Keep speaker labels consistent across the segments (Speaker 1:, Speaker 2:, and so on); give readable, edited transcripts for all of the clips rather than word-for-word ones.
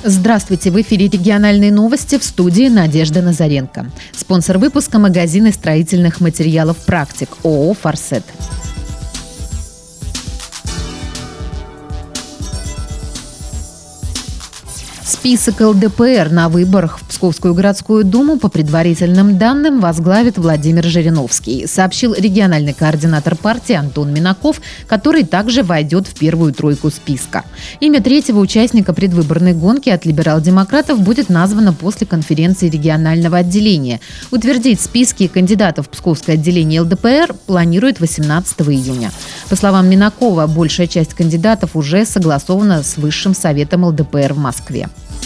Speaker 1: Здравствуйте! В эфире региональные новости, в студии Надежда Назаренко. Спонсор выпуска – магазины строительных материалов «Практик» ООО «Форсет». Список ЛДПР на выборах в Псковскую городскую думу по предварительным данным возглавит Владимир Жириновский, сообщил региональный координатор партии Антон Минаков, который также войдет в первую тройку списка. Имя третьего участника предвыборной гонки от либерал-демократов будет названо после конференции регионального отделения. Утвердить списки кандидатов в Псковское отделение ЛДПР планирует 18 июня. По словам Минакова, большая часть кандидатов уже согласована с Высшим советом ЛДПР в Москве.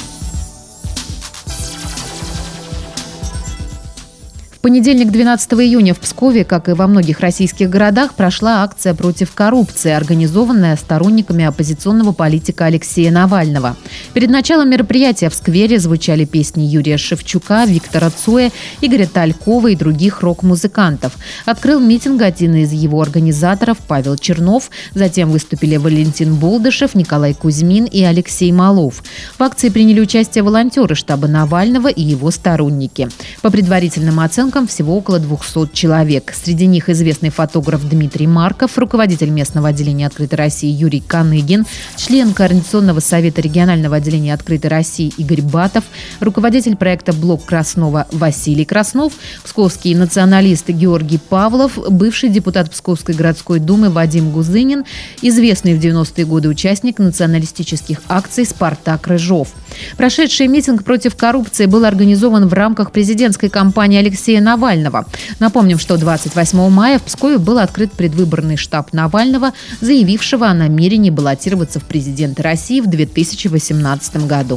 Speaker 1: В понедельник, 12 июня в Пскове, как и во многих российских городах, прошла акция против коррупции, организованная сторонниками оппозиционного политика Алексея Навального. Перед началом мероприятия в сквере звучали песни Юрия Шевчука, Виктора Цоя, Игоря Талькова и других рок-музыкантов. Открыл митинг один из его организаторов Павел Чернов. Затем выступили Валентин Болдышев, Николай Кузьмин и Алексей Малов. В акции приняли участие волонтеры штаба Навального и его сторонники. По предварительным оценкам, всего около 200 человек. Среди них известный фотограф Дмитрий Марков, руководитель местного отделения «Открытой России» Юрий Каныгин, член Координационного совета регионального отделения «Открытой России» Игорь Батов, руководитель проекта «Блок Краснова» Василий Краснов, псковский националист Георгий Павлов, бывший депутат Псковской городской думы Вадим Гузынин, известный в 90-е годы участник националистических акций Спартак Рыжов. Прошедший митинг против коррупции был организован в рамках президентской кампании Алексея Навального. Напомним, что 28 мая в Пскове был открыт предвыборный штаб Навального, заявившего о намерении баллотироваться в президенты России в 2018 году.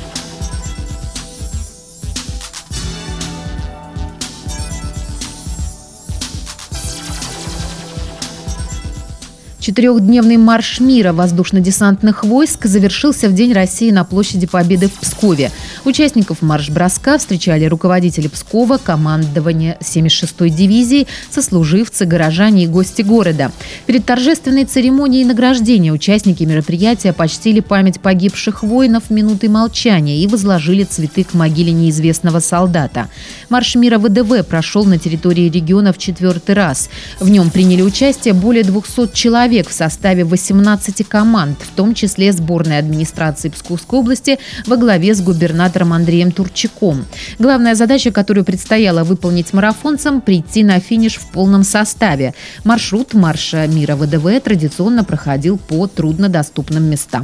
Speaker 1: Четырехдневный марш мира воздушно-десантных войск завершился в День России на площади Победы в Пскове. Участников марш-броска встречали руководители Пскова, командование 76-й дивизии, сослуживцы, горожане и гости города. Перед торжественной церемонией награждения участники мероприятия почтили память погибших воинов минутой молчания и возложили цветы к могиле неизвестного солдата. Марш мира ВДВ прошел на территории региона в 4-й раз. В нем приняли участие более 200 человек в составе 18 команд, в том числе сборной администрации Псковской области во главе с губернатором Андреем Турчаком. Главная задача, которую предстояло выполнить марафонцам – прийти на финиш в полном составе. Маршрут марша мира ВДВ традиционно проходил по труднодоступным местам.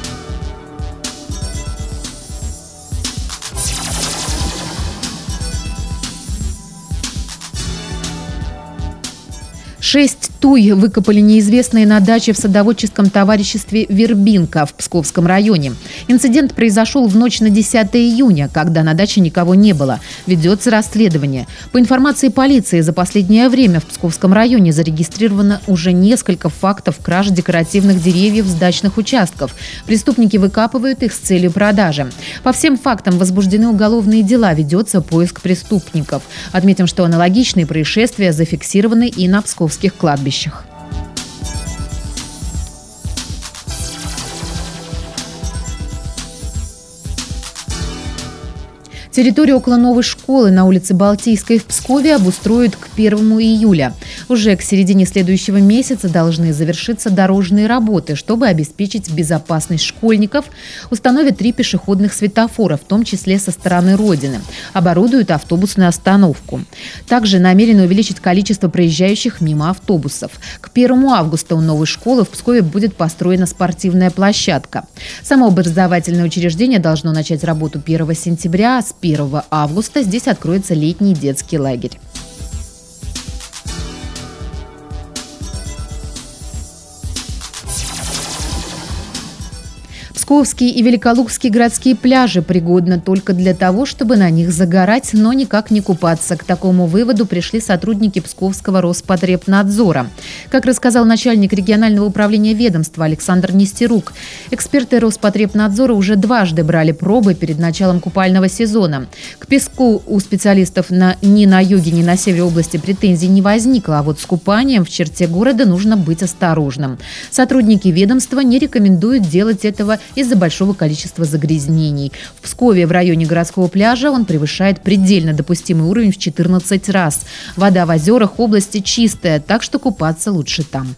Speaker 1: Шесть туй выкопали неизвестные на даче в садоводческом товариществе «Вербинка» в Псковском районе. Инцидент произошел в ночь на 10 июня, когда на даче никого не было. Ведется расследование. По информации полиции, за последнее время в Псковском районе зарегистрировано уже несколько фактов краж декоративных деревьев с дачных участков. Преступники выкапывают их с целью продажи. По всем фактам возбуждены уголовные дела, ведется поиск преступников. Отметим, что аналогичные происшествия зафиксированы и на псковских кладбищах. Территорию около новой школы на улице Балтийской в Пскове обустроят к 1 июля. Уже к середине следующего месяца должны завершиться дорожные работы, чтобы обеспечить безопасность школьников. Установят 3 пешеходных светофора, в том числе со стороны Родины. Оборудуют автобусную остановку. Также намерены увеличить количество проезжающих мимо автобусов. К 1 августа у новой школы в Пскове будет построена спортивная площадка. Само образовательное учреждение должно начать работу 1 сентября, а с 1 августа здесь откроется летний детский лагерь. Псковские и Великолукские городские пляжи пригодны только для того, чтобы на них загорать, но никак не купаться. К такому выводу пришли сотрудники Псковского Роспотребнадзора. Как рассказал начальник регионального управления ведомства Александр Нестерук, эксперты Роспотребнадзора уже дважды брали пробы перед началом купального сезона. К песку у специалистов ни на юге, ни на севере области претензий не возникло, а вот с купанием в черте города нужно быть осторожным. Сотрудники ведомства не рекомендуют делать этого из-за большого количества загрязнений. В Пскове в районе городского пляжа он превышает предельно допустимый уровень в 14 раз. Вода в озерах области чистая, так что купаться лучше там.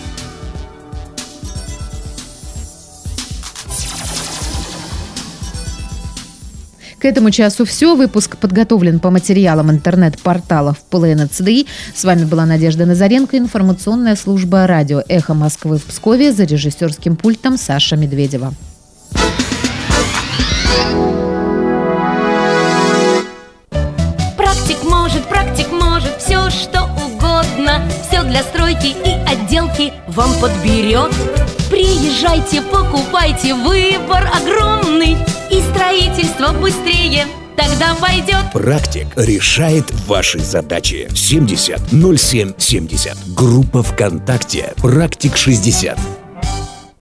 Speaker 1: К этому часу все. Выпуск подготовлен по материалам интернет-порталов ПЛН-ЦДИ. С вами была Надежда Назаренко, информационная служба радио «Эхо Москвы» в Пскове, за режиссерским пультом Саша Медведева.
Speaker 2: Практик может все, что угодно. Все для стройки и отделки вам подберет. Приезжайте, покупайте, выбор огромный. И строительство быстрее тогда пойдет.
Speaker 3: Практик решает ваши задачи. 70 07 70. Группа ВКонтакте «Практик 60».